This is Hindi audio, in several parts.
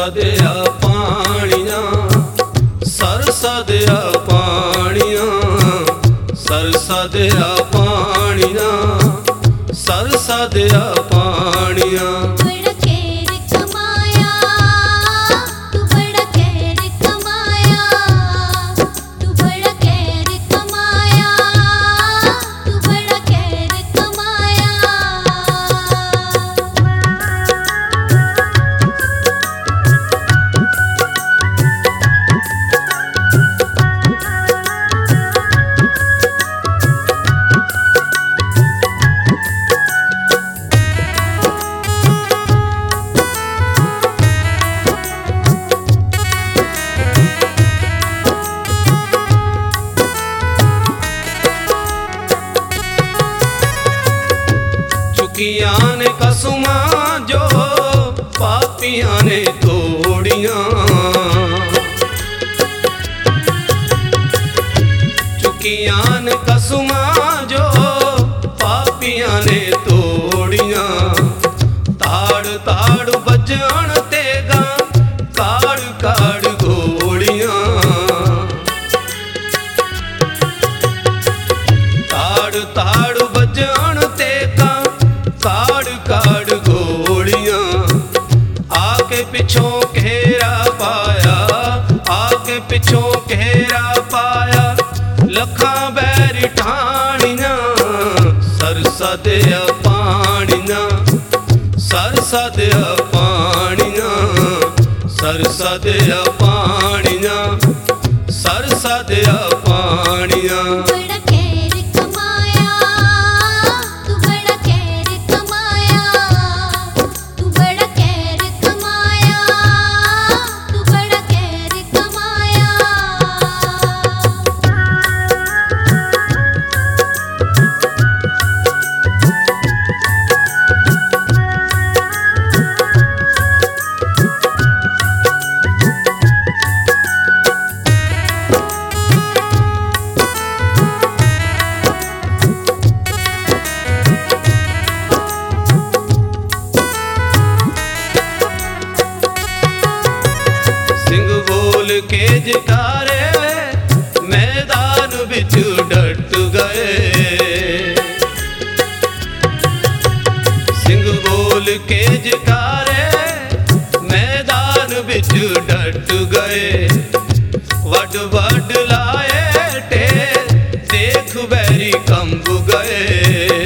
दिया पानियां, सरसा दिया पानियां, सरसा दिया पानियां, सरसा दिया पानियां। बड़ा खैर कमाया तू, बड़ा खैर कमाया तू, बड़ा खैर कमाया तू, बड़ा खैर कमाया। चुकियां ने कसुमा जो पापियां ने तोड़ियां, चुकियां ने कसुमा जो पापियां ने तोड़ियां। ताड़ ताड़ बजन तेगा काड़ काड़ गोलियां, ताड़ ताड़ बजन तेगा काड़ काड़ गोलियां। आगे पिछों घेरा पाया, आगे पिछों घेरा पाया, लखा बैरी ठाणियां, सरसा दिया पानियां, सरसा दिया पानियां, सरसा दिया पानियां, सरसा दिया पानियां। बड़ा खैर कमाया तू, बड़ा खैर कमाया तू, बड़ा खैर कमाया तू, बड़ा खैर कमाया। सिंह बोल के जकारे मैदान बिच डट गए, सिंह बोल के जकारे मैदान बिच डट गए। वड वड लाए ढेर देख बैरी कंब गए,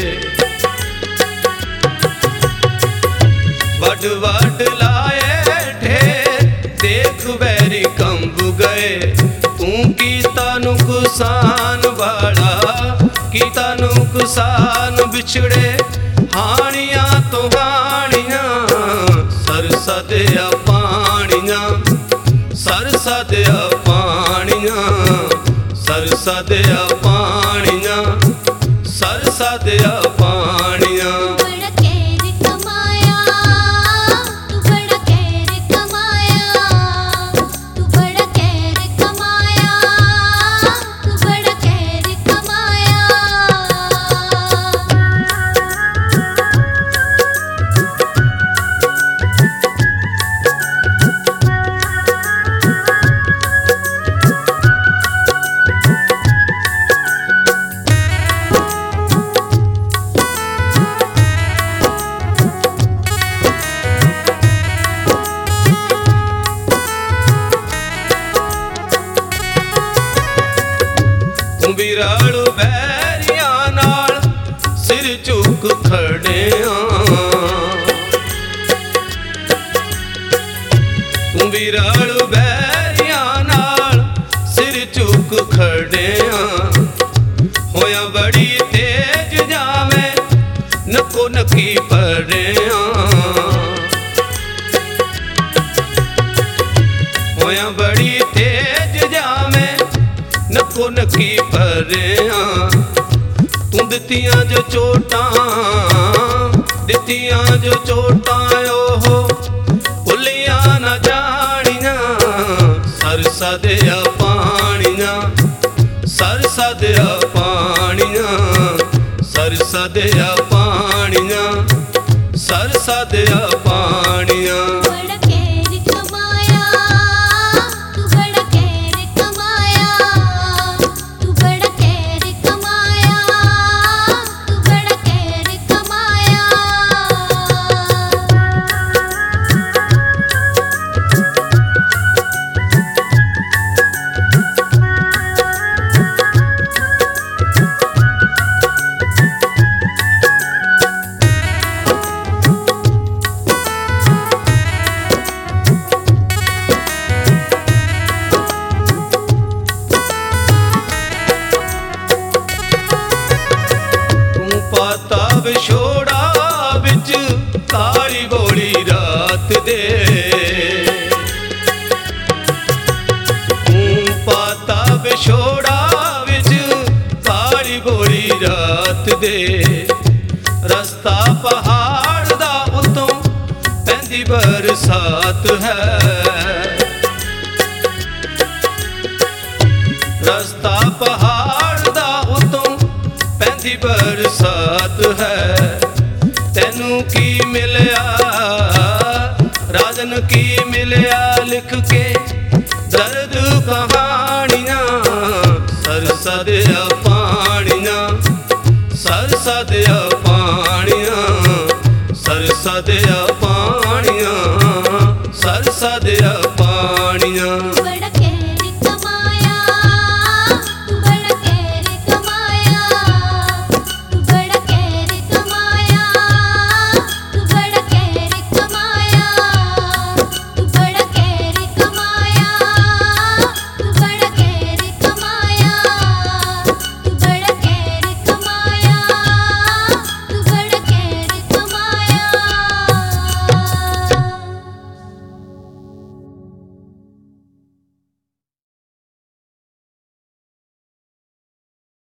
वड वड लाए ढेर देख बैरी कंब गए। तू कीता नुकसान बड़ा, कीता नुकसान बिछड़े हानियां तो हानियां, सरसा दिया पानियां, सरसा दिया पानियां, सरसा दिया पानियां, सरसा दिया पानियां। बड़ा खैर कमाया तू, बड़ा खैर कमाया तू, बड़ा खैर कमाया तू, बड़ा खैर कमाया। बिराल बैरियां नाल सिर चुक खड़िया, बिराल बैरियां नाल सिर चुक खड़िया। होया बड़ी तेज जावे नको नकी पड़िया, होया बड़ी तेज जावे नको नकी पड़िया। तू दित्तियां जो चोटां, दित्तियां जो चोटां ओहो भुलियां न जानियां, सरसा दिया पानियां, सरसा दिया पानियां, सरसा दिया पानियां, सरसा दिया पानियां। बड़ा खैर कमाया ਪਾਤਾ ਵਿਛੋੜਾ ਵਿੱਚ ਕਾਲੀ ਬੋਲੀ ਰਾਤ ਦੇ। ਪਾਤਾ ਵਿਛੋੜਾ ਵਿੱਚ ਕਾਲੀ ਬੋਲੀ ਰਾਤ ਦੇ। ਰਸਤਾ ਪਹਾੜ ਦਾ ਉਤੋਂ ਪੈਂਦੀ ਬਰਸਾਤ ਹੈ। ਰਸਤਾ ਪਹਾੜ ਦਾ ਉਤੋਂ ਪੈਂਦੀ ਬਰਸਾਤ ਹੈ। ਤੈਨੂੰ ਕੀ ਮਿਲਿਆ ਰਾਜਨ ਕੀ ਮਿਲਿਆ ਲਿਖ ਕੇ ਦਰਦ ਕਹਾਣੀਆਂ ਸਰਸਾ ਦੀਆਂ ਪਾਣੀਆਂ ਸਰਸਾ ਦੀਆਂ ਪਾਣੀਆਂ ਸਰਸਾ ਦੀਆਂ ਪਾਣੀਆਂ ਸਰਸਾ ਦੀਆਂ ਪਾਣੀਆਂ।